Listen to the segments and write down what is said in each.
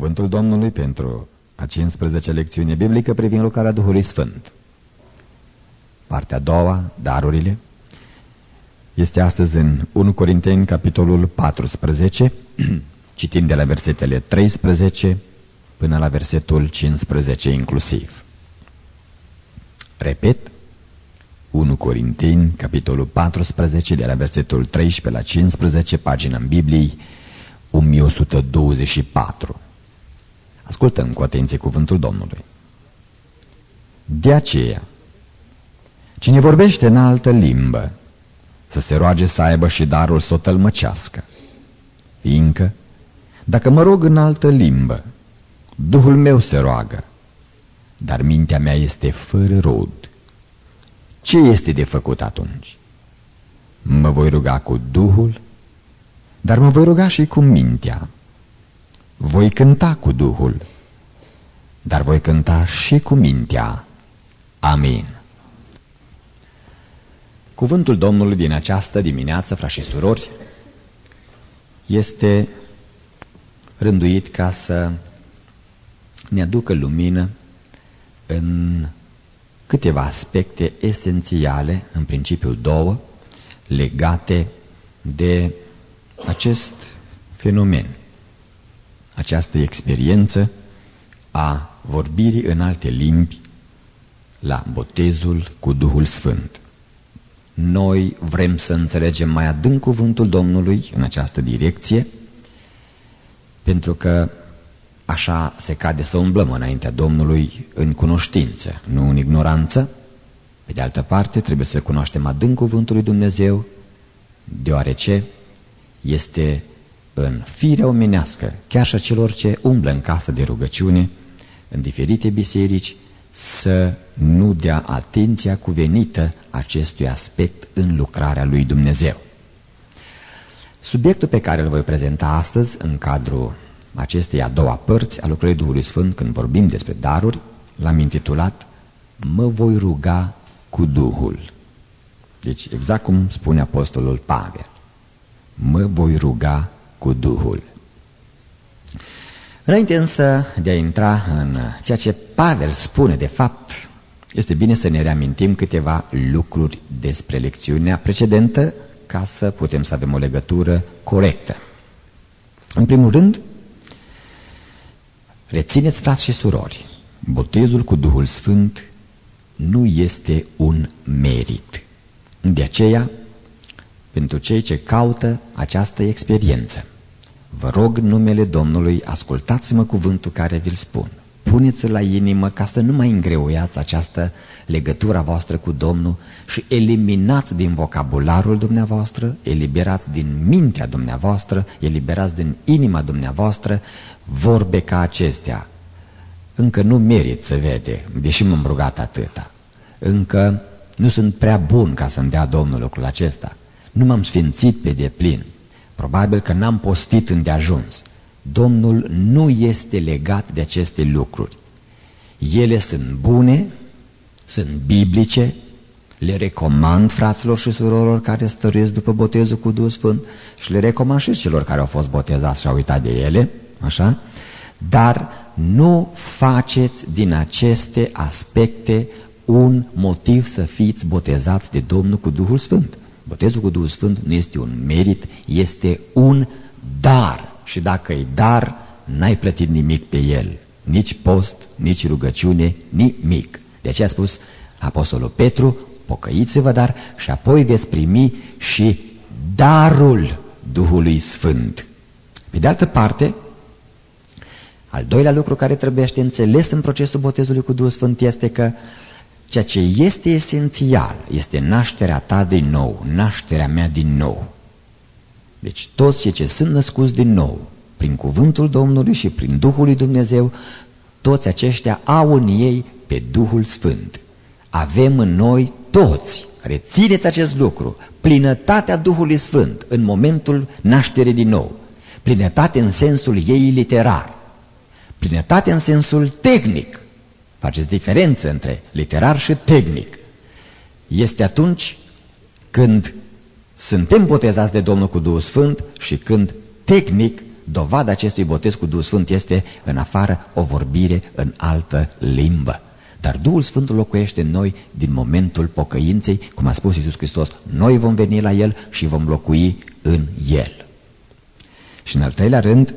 Cuvântul Domnului pentru a 15-a lecțiune biblică privind lucrarea Duhului Sfânt. Partea a doua, darurile, este astăzi în 1 Corinteni, capitolul 14, citim de la versetele 13 până la versetul 15 inclusiv. Repet, 1 Corinteni, capitolul 14, de la versetul 13 la 15, pagina în Bibliei 1124. Ascultăm cu atenție cuvântul Domnului. De aceea, cine vorbește în altă limbă, să se roage să aibă și darul să o tălmăcească. Fiindcă, dacă mă rog în altă limbă, Duhul meu se roagă, dar mintea mea este fără rod. Ce este de făcut atunci? Mă voi ruga cu Duhul, dar mă voi ruga și cu mintea. Voi cânta cu Duhul, dar voi cânta și cu mintea. Amin. Cuvântul Domnului din această dimineață, frați și surori, este rânduit ca să ne aducă lumină în câteva aspecte esențiale, în principiu două, legate de acest fenomen, această experiență a vorbirii în alte limbi la botezul cu Duhul Sfânt. Noi vrem să înțelegem mai adânc cuvântul Domnului în această direcție, pentru că așa se cade să umblăm înaintea Domnului în cunoștință, nu în ignoranță. Pe de altă parte, trebuie să cunoaștem adânc cuvântul lui Dumnezeu, deoarece este în firea omenească, chiar și a celor ce umblă în casă de rugăciune, în diferite biserici, să nu dea atenția cuvenită acestui aspect în lucrarea lui Dumnezeu. Subiectul pe care îl voi prezenta astăzi în cadrul acestei a doua părți a lucrării Duhului Sfânt, când vorbim despre daruri, l-am intitulat Mă voi ruga cu Duhul. Deci exact cum spune apostolul Pavel, mă voi ruga cu Duhul. Înainte însă de a intra în ceea ce Pavel spune de fapt, este bine să ne reamintim câteva lucruri despre lecțiunea precedentă, ca să putem să avem o legătură corectă. În primul rând, rețineți, frați și surori, botezul cu Duhul Sfânt nu este un merit. De aceea, pentru cei ce caută această experiență, vă rog în numele Domnului, ascultați-mă cuvântul care vi-l spun. Puneți-l la inimă ca să nu mai îngreuiați această legătură voastră cu Domnul și eliminați din vocabularul dumneavoastră, eliberați din mintea dumneavoastră, eliberați din inima dumneavoastră vorbe ca acestea. Încă nu merit să vede, deși m-am rugat atâta. Încă nu sunt prea bun ca să-mi dea Domnul lucrul acesta. Nu m-am sfințit pe deplin. Probabil că n-am postit îndeajuns. Domnul nu este legat de aceste lucruri. Ele sunt bune, sunt biblice, le recomand fraților și surorilor care stăruiesc după botezul cu Duhul Sfânt și le recomand și celor care au fost botezați și au uitat de ele, așa? Dar nu faceți din aceste aspecte un motiv să fiți botezați de Domnul cu Duhul Sfânt. Botezul cu Duhul Sfânt nu este un merit, este un dar. Și dacă e dar, n-ai plătit nimic pe el. Nici post, nici rugăciune, nimic. De aceea a spus apostolul Petru, pocăiți-vă dar și apoi veți primi și darul Duhului Sfânt. Pe de altă parte, al doilea lucru care trebuie înțeles în procesul botezului cu Duhul Sfânt este că ceea ce este esențial este nașterea ta din nou, nașterea mea din nou. Deci toți cei ce sunt născuți din nou, prin cuvântul Domnului și prin Duhul lui Dumnezeu, toți aceștia au în ei pe Duhul Sfânt. Avem în noi toți, rețineți acest lucru, plinătatea Duhului Sfânt în momentul nașterii din nou. Plinătate în sensul ei literar, plinătate în sensul tehnic. Faceți diferență între literar și tehnic. Este atunci când suntem botezați de Domnul cu Duhul Sfânt și când tehnic dovada acestui botez cu Duhul Sfânt este în afară o vorbire în altă limbă. Dar Duhul Sfânt locuiește în noi din momentul pocăinței, cum a spus Iisus Hristos, noi vom veni la El și vom locui în El. Și în al treilea rând,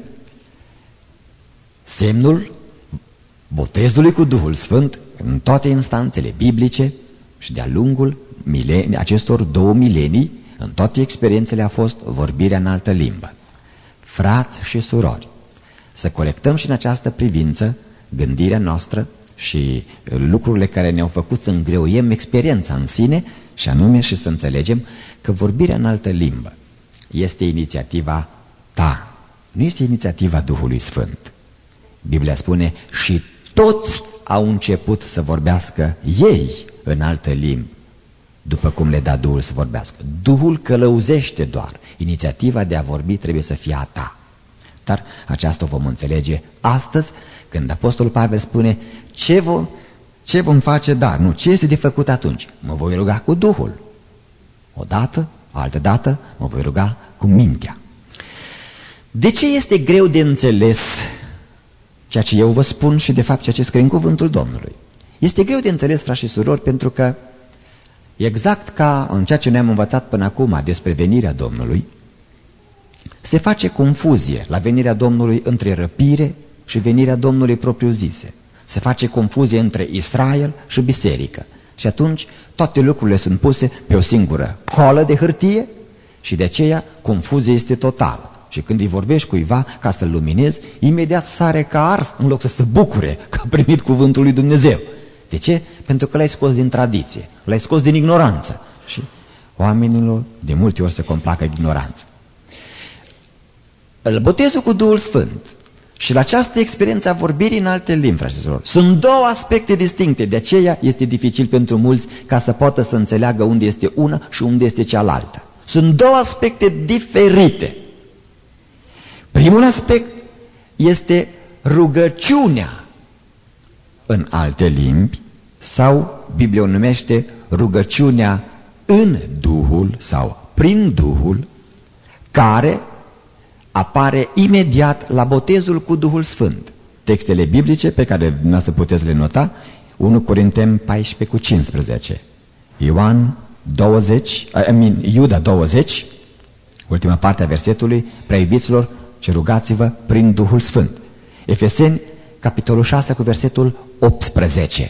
semnul botezului cu Duhul Sfânt în toate instanțele biblice și de-a lungul acestor 2 milenii, în toate experiențele a fost vorbirea în altă limbă. Frați și surori, să corectăm și în această privință gândirea noastră și lucrurile care ne-au făcut să îngreuiem experiența în sine, și anume și să înțelegem că vorbirea în altă limbă este inițiativa ta, nu este inițiativa Duhului Sfânt. Biblia spune, și toți au început să vorbească ei în alte limbi, după cum le da Duhul să vorbească. Duhul călăuzește doar. Inițiativa de a vorbi trebuie să fie a ta. Dar aceasta o vom înțelege astăzi, când Apostolul Pavel spune, ce vom face? Da, nu, ce este de făcut atunci? Mă voi ruga cu Duhul. Odată, altă dată, mă voi ruga cu mintea. De ce este greu de înțeles ceea ce eu vă spun și de fapt ceea ce scrie în cuvântul Domnului? Este greu de înțeles, frați și surori, pentru că exact ca în ceea ce ne-am învățat până acum despre venirea Domnului, se face confuzie la venirea Domnului între răpire și venirea Domnului propriu-zise. Se face confuzie între Israel și biserică. Și atunci toate lucrurile sunt puse pe o singură colă de hârtie și de aceea confuzia este totală. Și când îi vorbești cuiva ca să-l luminezi, imediat sare ca ars în loc să se bucure că a primit cuvântul lui Dumnezeu. De ce? Pentru că l-ai scos din tradiție, l-ai scos din ignoranță. Și oamenilor de multe ori se complacă ignoranță. Botezul cu Duhul Sfânt și la această experiență a vorbirii în alte limbi, frați și surori, sunt 2 aspecte distincte. De aceea este dificil pentru mulți ca să poată să înțeleagă unde este una și unde este cealaltă. Sunt 2 aspecte diferite. Primul aspect este rugăciunea în alte limbi, sau Biblia o numește rugăciunea în Duhul sau prin Duhul, care apare imediat la botezul cu Duhul Sfânt. Textele biblice pe care dumneavoastră puteți le nota, 1 Corinteni 14:15, Iuda 20, ultima parte a versetului, prea iubiților, ce rugați-vă prin Duhul Sfânt. Efeseni, capitolul 6, cu versetul 18.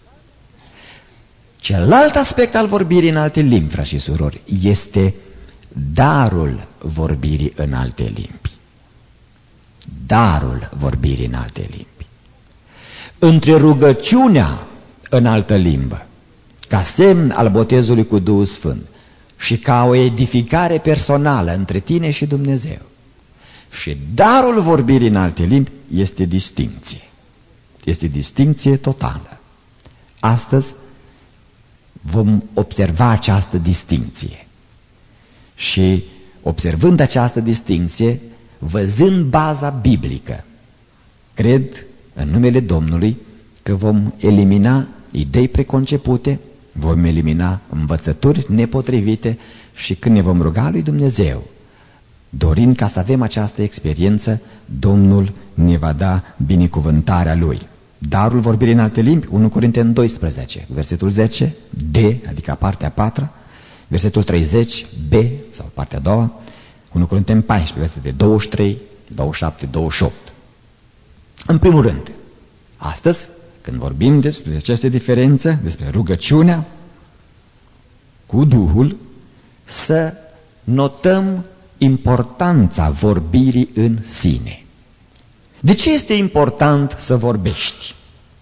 Celălalt aspect al vorbirii în alte limbi, frați și surori, este darul vorbirii în alte limbi. Darul vorbirii în alte limbi. Între rugăciunea în altă limbă, ca semn al botezului cu Duhul Sfânt, și ca o edificare personală între tine și Dumnezeu, și darul vorbirii în alte limbi, este distincție. Este distincție totală. Astăzi vom observa această distincție. Și observând această distincție, văzând baza biblică, cred în numele Domnului că vom elimina idei preconcepute, vom elimina învățături nepotrivite și când ne vom ruga lui Dumnezeu, dorind ca să avem această experiență, Domnul ne va da binecuvântarea Lui. Darul vorbirii în alte limbi, 1 Corinteni 12, versetul 10, D, adică partea a 4, versetul 30, B, sau partea a doua, 1 Corinteni 14, versetele 23, 27, 28. În primul rând, astăzi, când vorbim despre această diferență, despre rugăciunea cu Duhul, să notăm importanța vorbirii în sine. De ce este important să vorbești?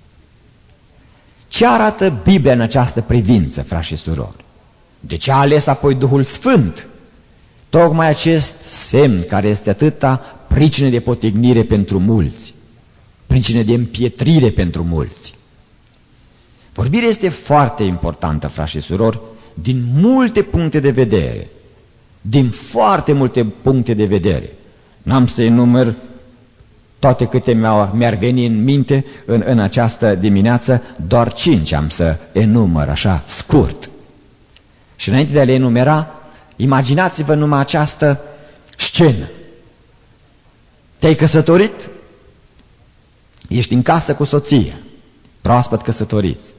Ce arată Biblia în această privință, frați și surori? De ce a ales apoi Duhul Sfânt? Tocmai acest semn care este atâta pricină de potignire pentru mulți, pricină de împietrire pentru mulți. Vorbirea este foarte importantă, frați și surori, din multe puncte de vedere. Din foarte multe puncte de vedere. N-am să enumăr toate câte mi-ar veni în minte în această dimineață, doar 5 am să enumăr așa scurt. Și înainte de a le enumera, imaginați-vă numai această scenă. Te-ai căsătorit? Ești în casă cu soția, proaspăt căsătoriți.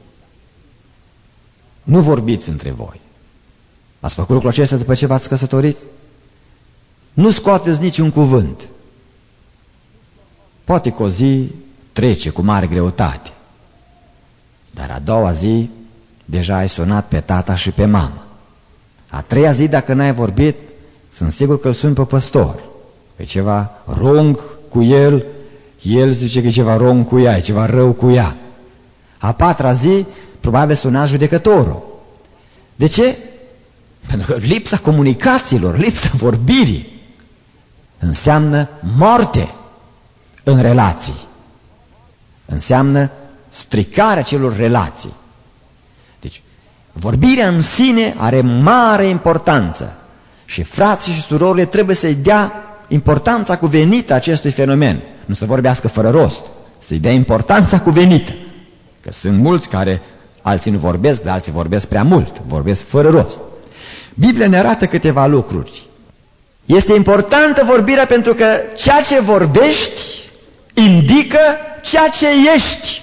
Nu vorbiți între voi. Ați făcut lucrul acesta după ce v-ați căsătorit? Nu scoateți niciun cuvânt. Poate că o zi trece cu mare greutate, dar a doua zi deja ai sunat pe tata și pe mama. A treia zi, dacă n-ai vorbit, sunt sigur că îl suni pe păstor. E ceva rung cu el, el zice că e ceva rung cu ea, e ceva rău cu ea. A patra zi, probabil sunați judecătorul. De ce? Pentru că lipsa comunicațiilor, lipsa vorbirii înseamnă moarte în relații. Înseamnă stricarea celor relații. Deci, vorbirea în sine are mare importanță și frații și surorile trebuie să-i dea importanța cuvenită acestui fenomen. Nu să vorbească fără rost, să-i dea importanța cuvenită. Că sunt mulți care, alții nu vorbesc, dar alții vorbesc prea mult, vorbesc fără rost. Biblia ne arată câteva lucruri. Este importantă vorbirea pentru că ceea ce vorbești indică ceea ce ești.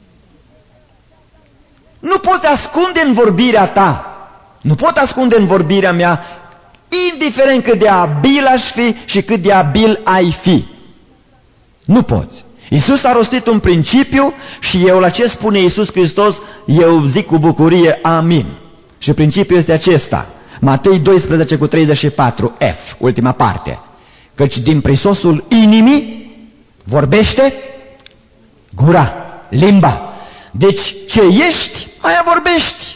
Nu poți ascunde în vorbirea ta, nu pot ascunde în vorbirea mea, indiferent cât de abil aș fi și cât de abil ai fi. Nu poți. Iisus a rostit un principiu și eu la ce spune Iisus Hristos, eu zic cu bucurie amin. Și principiul este acesta. Matei 12:34, F, ultima parte. Căci din prisosul inimii vorbește gura, limba. Deci ce ești, aia vorbești.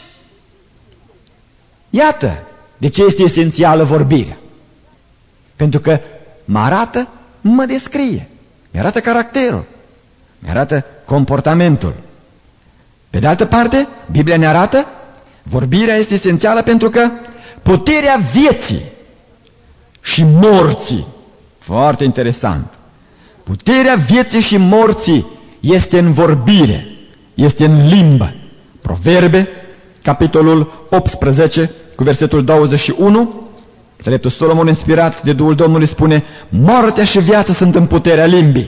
Iată de ce este esențială vorbirea. Pentru că mă arată, mă descrie. Mi-arată caracterul, mi-arată comportamentul. Pe de altă parte, Biblia ne arată, vorbirea este esențială pentru că puterea vieții și morții, foarte interesant, puterea vieții și morții este în vorbire, este în limbă. Proverbe, capitolul 18, cu versetul 21, Înțeleptul Solomon, inspirat de Duhul Domnului, spune: moartea și viața sunt în puterea limbii.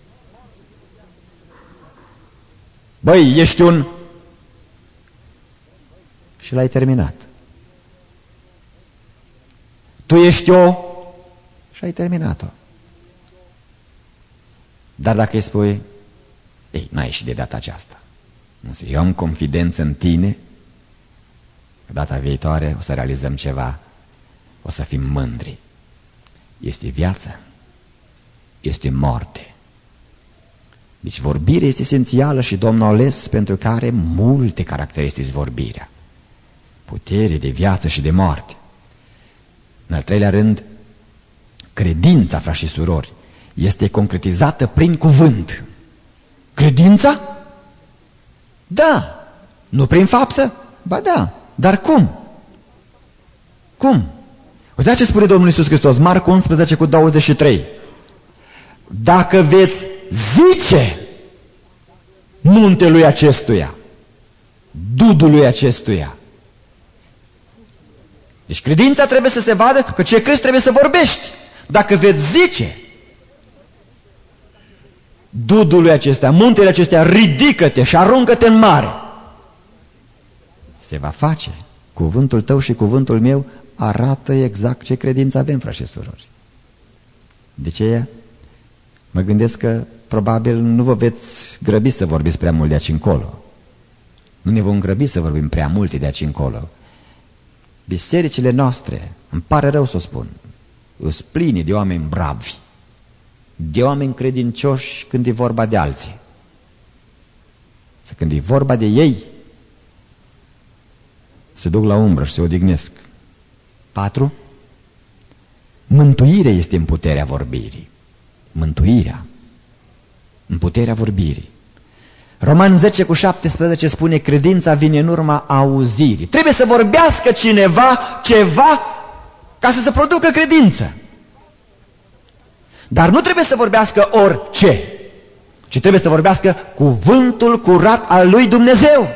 Băi, ești un... Și l-ai terminat. Tu ești o... Și ai terminat-o. Dar dacă îi spui: ei, n-ai ieșit de data aceasta, însă eu am confidență în tine, data viitoare o să realizăm ceva, o să fim mândri. Este viață, este moarte. Deci vorbirea este esențială și Domnul a ales pentru că are multe caracteristici vorbirea. Putere de viață și de moarte. În al treilea rând, credința, frați și surori, este concretizată prin cuvânt. Credința? Da. Nu prin faptă? Ba da. Dar cum? Cum? Uitați ce spune Domnul Iisus Hristos, Marcu 11:23. Dacă veți zice muntelui acestuia, dudului acestuia. Deci credința trebuie să se vadă că ce crezi trebuie să vorbești. Dacă veți zice dudului acestea, muntele acestea, ridică-te și aruncă-te în mare, se va face. Cuvântul tău și cuvântul meu arată exact ce credință avem, frați și surori. De ce? Mă gândesc că probabil nu vă veți grăbi să vorbiți prea mult de aici încolo. Nu ne vom grăbi să vorbim prea multe de aici încolo. Bisericile noastre, îmi pare rău să o spun, îs pline de oameni bravi, de oameni credincioși când e vorba de alții. Să când e vorba de ei, se duc la umbră și se odihnesc. 4. Mântuirea este în puterea vorbirii. Mântuirea în puterea vorbirii. Roman 10:17 spune: credința vine în urma auzirii. Trebuie să vorbească cineva ceva ca să se producă credință. Dar nu trebuie să vorbească orice, ci trebuie să vorbească cuvântul curat al lui Dumnezeu.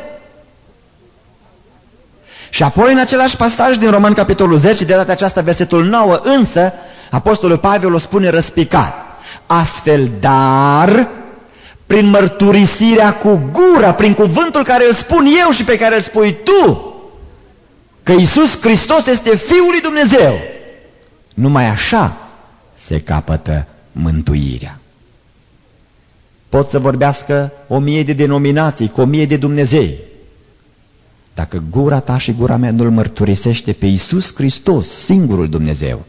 Și apoi în același pasaj din Roman capitolul 10, de data aceasta versetul 9, însă Apostolul Pavel o spune răspicat: Astfel, dar, prin mărturisirea cu gura, prin cuvântul care îl spun eu și pe care îl spui tu, că Iisus Hristos este Fiul lui Dumnezeu, numai așa se capătă mântuirea. Pot să vorbească 1000 de denominații, cu 1000 de Dumnezei. Dacă gura ta și gura mea nu-L mărturisește pe Iisus Hristos, singurul Dumnezeu,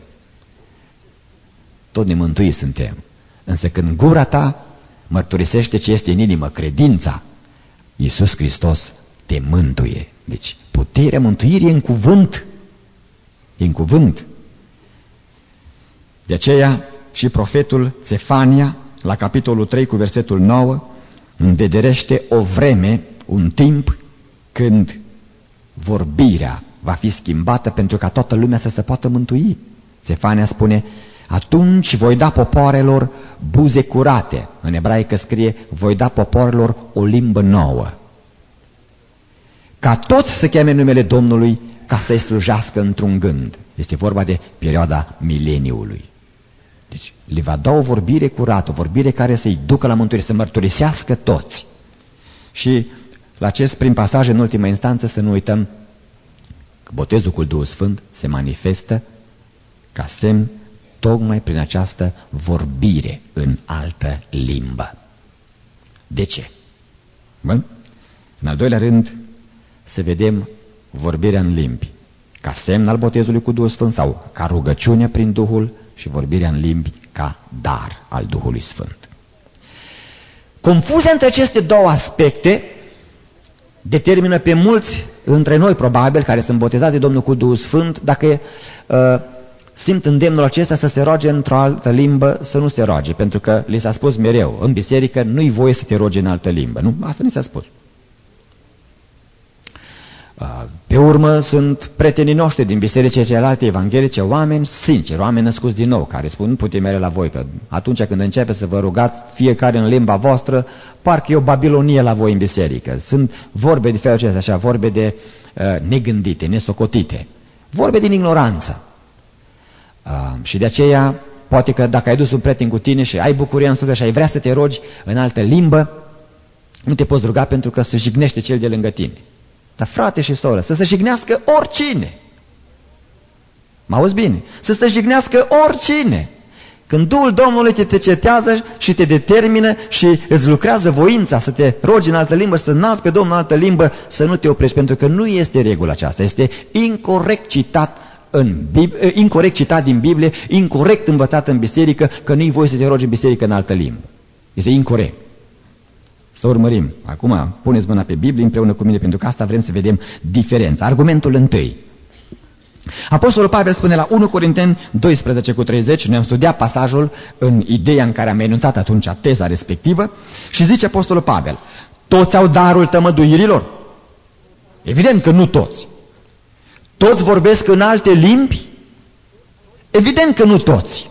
tot nemântuiți suntem. Însă când gura ta mărturisește ce este în inimă, credința, Iisus Hristos te mântuie. Deci puterea mântuirii e în cuvânt. E în cuvânt. De aceea și profetul Țefania, la capitolul 3 cu versetul 9, învederește o vreme, un timp când vorbirea va fi schimbată pentru ca toată lumea să se poată mântui. Țefania spune: atunci voi da popoarelor buze curate. În ebraică scrie: voi da popoarelor o limbă nouă, ca toți să cheme numele Domnului, ca să-i slujească într-un gând. Este vorba de perioada mileniului. Deci le va da o vorbire curată, o vorbire care să-i ducă la mântuire, să mărturisească toți. Și la acest prim pasaj, în ultima instanță, să nu uităm că botezul cu Duhul Sfânt se manifestă ca semn tocmai prin această vorbire în altă limbă. De ce? Bun? În al doilea rând, să vedem vorbirea în limbi ca semn al botezului cu Duhul Sfânt sau ca rugăciune prin Duhul, și vorbirea în limbi ca dar al Duhului Sfânt. Confuzia între aceste două aspecte determină pe mulți între noi, probabil, care sunt botezați de Domnul cu Duhul Sfânt, dacă simt îndemnul acesta să se roage într-o altă limbă, să nu se roage, pentru că li s-a spus mereu, în biserică nu-i voie să te rogi în altă limbă. Nu? Asta ni s-a spus. Pe urmă sunt prietenii noștri din bisericile celelalte evanghelice, oameni sinceri, oameni născuți din nou, care spun: nu putem merge la voi, că atunci când începe să vă rugați fiecare în limba voastră, parcă e o Babilonie la voi în biserică. Sunt vorbe de felul acesta, așa, vorbe de negândite, nesocotite, vorbe din ignoranță. Și de aceea, poate că dacă ai dus un prieten cu tine și ai bucuria în suflet și ai vrea să te rogi în altă limbă, nu te poți ruga pentru că se jignește cel de lângă tine. Dar frate și soră, să se jignească oricine. Mă auzi bine? Să se jignească oricine. Când Duhul Domnului te cetează și te determină și îți lucrează voința să te rogi în altă limbă, să înalți pe Domnul în altă limbă, să nu te oprești, pentru că nu este regula aceasta. Este incorect citat incorect citat din Biblie, incorect învățat în biserică, că nu-i voie să te rogi în biserică în altă limbă. Este incorect. Să urmărim. Acum puneți mâna pe Biblie împreună cu mine, pentru că asta vrem să vedem diferența. Argumentul întâi. Apostolul Pavel spune la 1 Corinteni 12:30, noi am studiat pasajul în ideea în care am enunțat atunci teza respectivă, și zice Apostolul Pavel: toți au darul tămăduirilor? Evident că nu toți. Toți vorbesc în alte limbi? Evident că nu toți.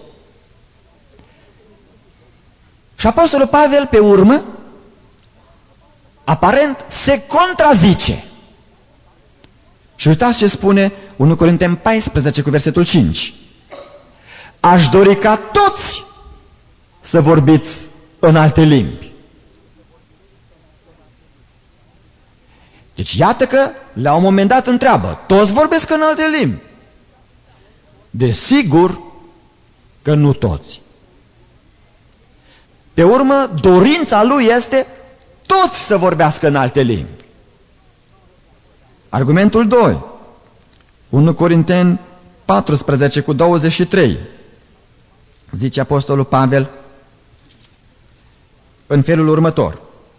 Și Apostolul Pavel pe urmă, aparent, se contrazice. Și uitați ce spune 1 Corinteni 14 cu versetul 5. Aș dori ca toți să vorbiți în alte limbi. Deci iată că la un moment dat întreabă: toți vorbesc în alte limbi? Desigur că nu toți. Pe urmă, dorința lui este toți să vorbească în alte limbi. Argumentul 2. 1 Corinteni 14 cu 23. Zice Apostolul Pavel în felul următor: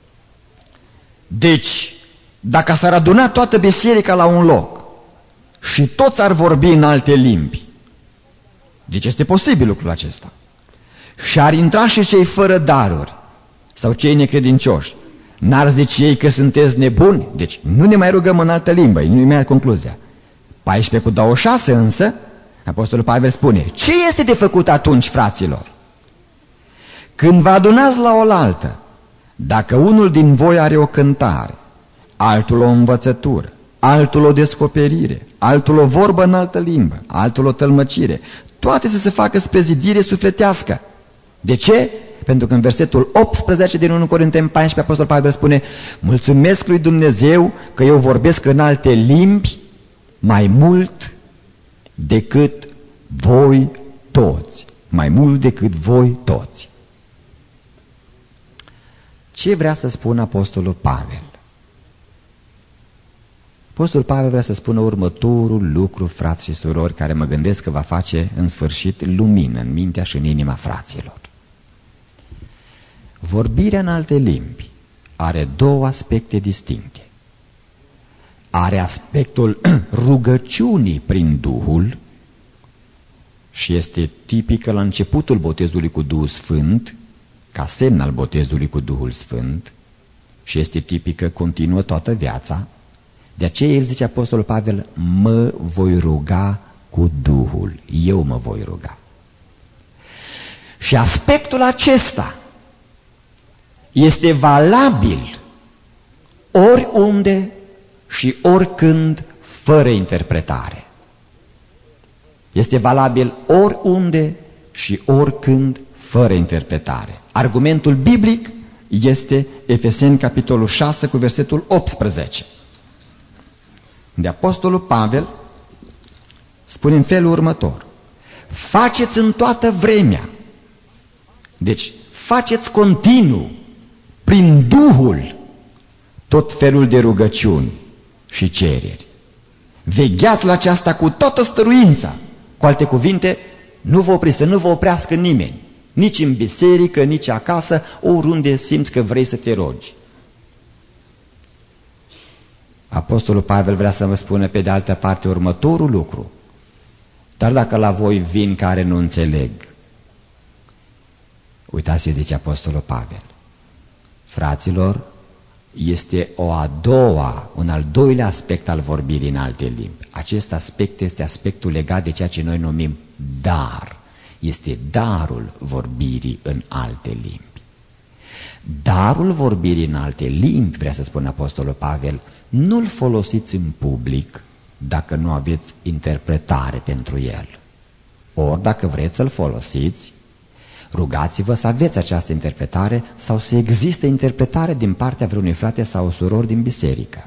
deci, dacă s-ar aduna toată biserica la un loc și toți ar vorbi în alte limbi, deci este posibil lucrul acesta, și ar intra și cei fără daruri sau cei necredincioși, n-ar zice ei că sunteți nebuni? Deci nu ne mai rugăm în altă limbă, nu mai are concluzia. 14 cu 26 însă, Apostolul Pavel spune: ce este de făcut atunci, fraților? Când vă adunați la oaltă, dacă unul din voi are o cântare, altul o învățătură, altul o descoperire, altul o vorbă în altă limbă, altul o tălmăcire, toate să se facă spre zidire sufletească. De ce? Pentru că în versetul 18 din 1 Corinteni 14 Apostol Pavel spune: mulțumesc lui Dumnezeu că eu vorbesc în alte limbi mai mult decât voi toți. Mai mult decât voi toți. Ce vrea să spună Apostolul Pavel? Apostolul Pavel vrea să spună următorul lucru, frați și surori, care mă gândesc că va face în sfârșit lumină în mintea și în inima fraților. Vorbirea în alte limbi are două aspecte distincte. Are aspectul rugăciunii prin Duhul și este tipică la începutul botezului cu Duhul Sfânt, ca semn al botezului cu Duhul Sfânt, și este tipică, continuă toată viața. De aceea el zice, Apostolul Pavel, mă voi ruga cu Duhul, eu mă voi ruga. Și aspectul acesta este valabil oriunde și oricând, fără interpretare. Este valabil oriunde și oricând, fără interpretare. Argumentul biblic este Efeseni capitolul 6 cu versetul 18. De Apostolul Pavel spune în felul următor: faceți în toată vremea, deci faceți continuu, prin Duhul, tot felul de rugăciuni și cereri. Vegheați la aceasta cu toată stăruința. Cu alte cuvinte, nu vă opriți, să nu vă oprească nimeni, nici în biserică, nici acasă, oriunde simți că vrei să te rogi. Apostolul Pavel vrea să vă spună pe de altă parte următorul lucru: dar dacă la voi vin care nu înțeleg, uitați ce zice Apostolul Pavel, fraților, este un al doilea aspect al vorbirii în alte limbi. Acest aspect este aspectul legat de ceea ce noi numim dar. Este darul vorbirii în alte limbi. Darul vorbirii în alte limbi, vrea să spună Apostolul Pavel, nu-l folosiți în public dacă nu aveți interpretare pentru el. Ori dacă vreți să-l folosiți, rugați-vă să aveți această interpretare sau să existe interpretare din partea vreunui frate sau surori din biserică.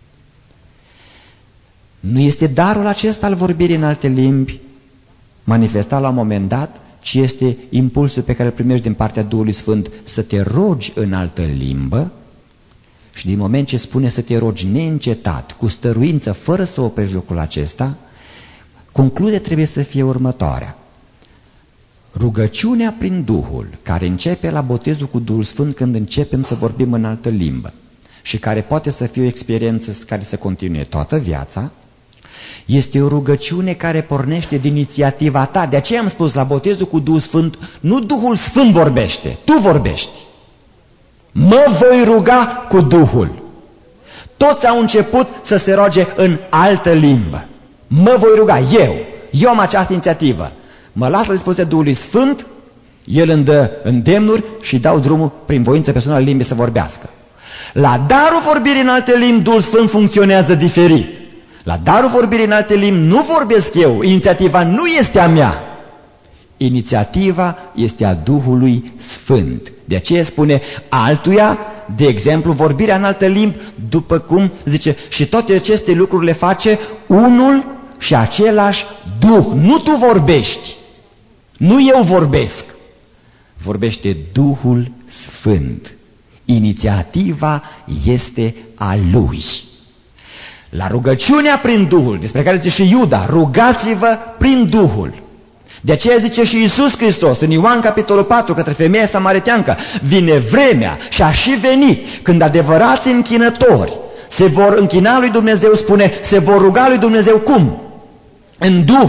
Nu este darul acesta al vorbirii în alte limbi manifestat la un moment dat, ci este impulsul pe care îl primești din partea Duhului Sfânt să te rogi în altă limbă. Și din moment ce spune să te rogi neîncetat, cu stăruință, fără să oprești lucrul acesta, concluzia trebuie să fie următoarea: rugăciunea prin Duhul, care începe la botezul cu Duhul Sfânt când începem să vorbim în altă limbă și care poate să fie o experiență care să continue toată viața, este o rugăciune care pornește din inițiativa ta. De aceea am spus, la botezul cu Duhul Sfânt, nu Duhul Sfânt vorbește, tu vorbești. Mă voi ruga cu Duhul. Toți au început să se roage în altă limbă. Mă voi ruga, eu am această inițiativă. Mă las la dispoziția Duhului Sfânt, El îmi dă îndemnuri și dau drumul prin voință personală limbii să vorbească. La darul vorbirii în alte limbi, Duhul Sfânt funcționează diferit. La darul vorbirii în alte limbi nu vorbesc eu, inițiativa nu este a mea. Inițiativa este a Duhului Sfânt. De aceea spune altuia, de exemplu, vorbirea în altă limbi, după cum zice, și toate aceste lucruri le face unul și același Duh. Nu tu vorbești, nu eu vorbesc, vorbește Duhul Sfânt. Inițiativa este a Lui. La rugăciunea prin Duhul, despre care zice și Iuda, rugați-vă prin Duhul. De aceea zice și Iisus Hristos în Ioan capitolul 4 către femeia samariteancă: vine vremea și a și venit când adevărați închinători se vor închina lui Dumnezeu, spune, se vor ruga lui Dumnezeu cum? În Duh,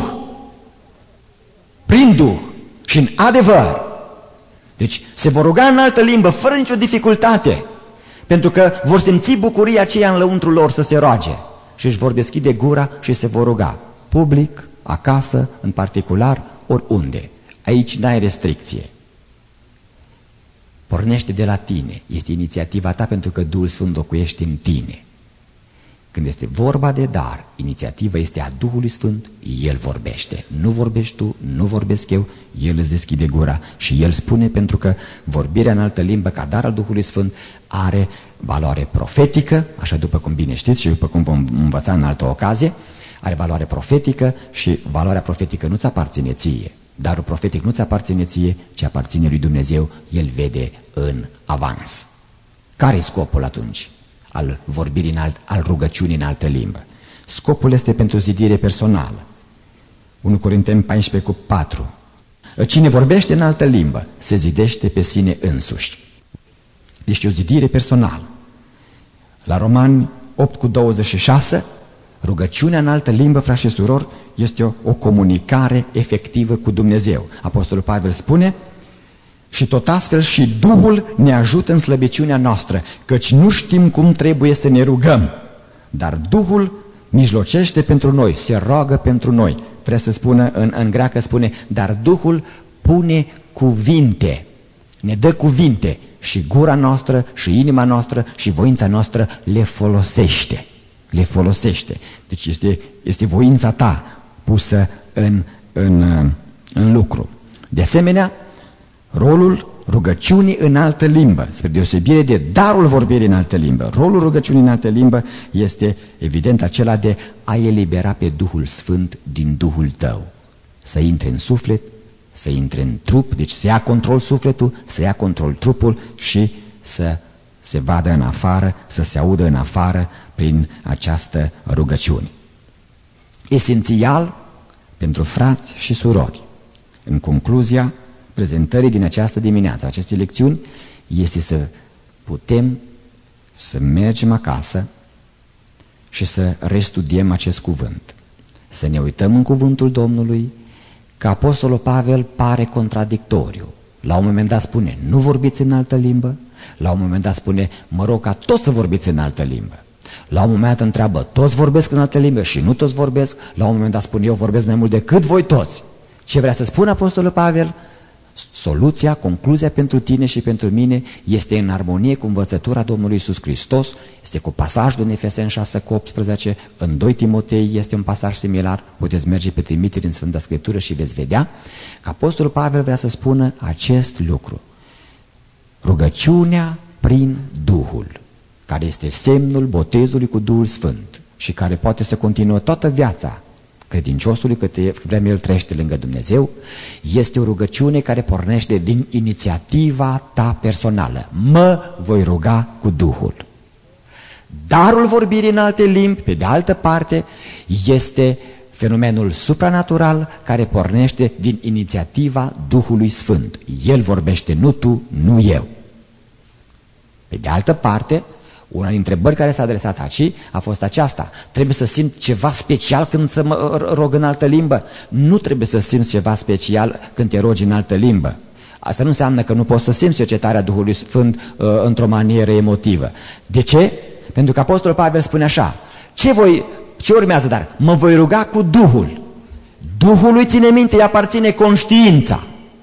prin Duh și în adevăr. Deci se vor ruga în altă limbă fără nicio dificultate, pentru că vor simți bucuria aceea în lăuntrul lor să se roage și își vor deschide gura și se vor ruga, public, acasă, în particular, oriunde. Aici n-ai restricție. Pornește de la tine, este inițiativa ta pentru că Duhul Sfânt locuiește în tine. Când este vorba de dar, inițiativa este a Duhului Sfânt, El vorbește. Nu vorbești tu, nu vorbesc eu, El îți deschide gura și El spune, pentru că vorbirea în altă limbă ca dar al Duhului Sfânt are valoare profetică, așa după cum bine știți și după cum vom învăța în altă ocazie, are valoare profetică și valoarea profetică nu-ți aparține ție. Darul profetic nu-ți aparține ție, ci aparține lui Dumnezeu, El vede în avans. Care e scopul atunci al vorbirii al rugăciunii în altă limbă? Scopul este pentru zidire personală. 1 Corinteni 14:4. Cine vorbește în altă limbă se zidește pe sine însuși. Deci o zidire personală. La Romani 8:26, rugăciunea în altă limbă, frați și surori, este o comunicare efectivă cu Dumnezeu. Apostolul Pavel spune: și tot astfel și Duhul ne ajută în slăbiciunea noastră, căci nu știm cum trebuie să ne rugăm, dar Duhul mijlocește pentru noi, se roagă pentru noi. Trebuie să spună, în greacă spune, dar Duhul pune cuvinte, ne dă cuvinte și gura noastră și inima noastră și voința noastră le folosește. Le folosește. Deci este voința ta pusă în lucru. De asemenea, rolul rugăciunii în altă limbă, spre deosebire de darul vorbirii în altă limbă, rolul rugăciunii în altă limbă este evident acela de a elibera pe Duhul Sfânt din Duhul tău. Să intre în suflet, să intre în trup, deci să ia control sufletul, să ia control trupul și să se vadă în afară, să se audă în afară prin această rugăciune. Esențial pentru frați și surori, în concluzia prezentării din această dimineață, acestei lecțiuni, este să putem să mergem acasă și să restudiem acest cuvânt. Să ne uităm în cuvântul Domnului, că Apostolul Pavel pare contradictoriu. La un moment dat spune, nu vorbiți în altă limbă, la un moment dat spune, mă rog ca toți să vorbiți în altă limbă. La un moment dat întreabă, toți vorbesc în altă limbă și nu toți vorbesc, la un moment dat spune, eu vorbesc mai mult decât voi toți. Ce vrea să spună Apostolul Pavel? Soluția, concluzia pentru tine și pentru mine este în armonie cu învățătura Domnului Iisus Hristos, este cu pasajul din Efeseni 6:18, în 2 Timotei este un pasaj similar, puteți merge pe trimiteri în Sfânta Scriptură și veți vedea că Apostolul Pavel vrea să spună acest lucru. Rugăciunea prin Duhul, care este semnul botezului cu Duhul Sfânt și care poate să continue toată viața credinciosului câte vreme el trăiește lângă Dumnezeu, este o rugăciune care pornește din inițiativa ta personală. Mă voi ruga cu Duhul. Darul vorbirii în alte limbi, pe de altă parte, este fenomenul supranatural care pornește din inițiativa Duhului Sfânt. El vorbește, nu tu, nu eu. Pe de altă parte, una dintre întrebări care s-a adresat aici a fost aceasta. Trebuie să simt ceva special când să mă rog în altă limbă? Nu trebuie să simți ceva special când te rogi în altă limbă. Asta nu înseamnă că nu poți să simți cercetarea Duhului Sfânt într-o manieră emotivă. De ce? Pentru că Apostolul Pavel spune așa, ce urmează dar? Mă voi ruga cu Duhul. Duhului, ține minte, îi aparține conștiința.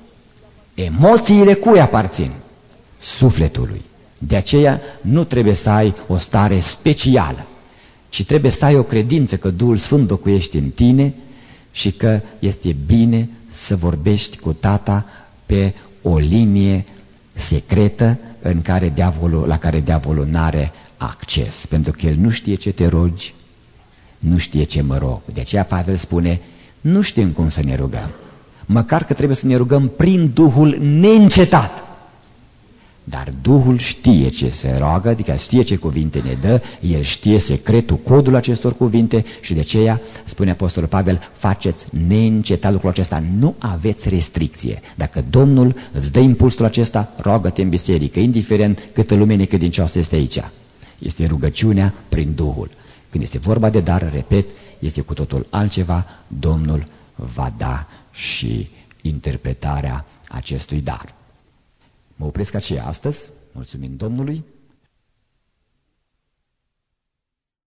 Emoțiile cui aparțin? Sufletului. De aceea nu trebuie să ai o stare specială, ci trebuie să ai o credință că Duhul Sfânt locuiește în tine și că este bine să vorbești cu Tata pe o linie secretă la care diavolul n-are acces. Pentru că el nu știe ce te rogi, nu știe ce mă rog. De aceea Pavel spune, nu știm cum să ne rugăm. Măcar că trebuie să ne rugăm prin Duhul neîncetat. Dar Duhul știe ce se roagă, adică știe ce cuvinte ne dă, El știe secretul, codul acestor cuvinte și de aceea, spune Apostolul Pavel, faceți neîncetat lucrul acesta, nu aveți restricție. Dacă Domnul îți dă impulsul acesta, roagă-te în biserică, indiferent câtă lume necredincioasă este aici. Este rugăciunea prin Duhul. Când este vorba de dar, repet, este cu totul altceva, Domnul va da și interpretarea acestui dar. Mă opresc aceea astăzi, mulțumim Domnului.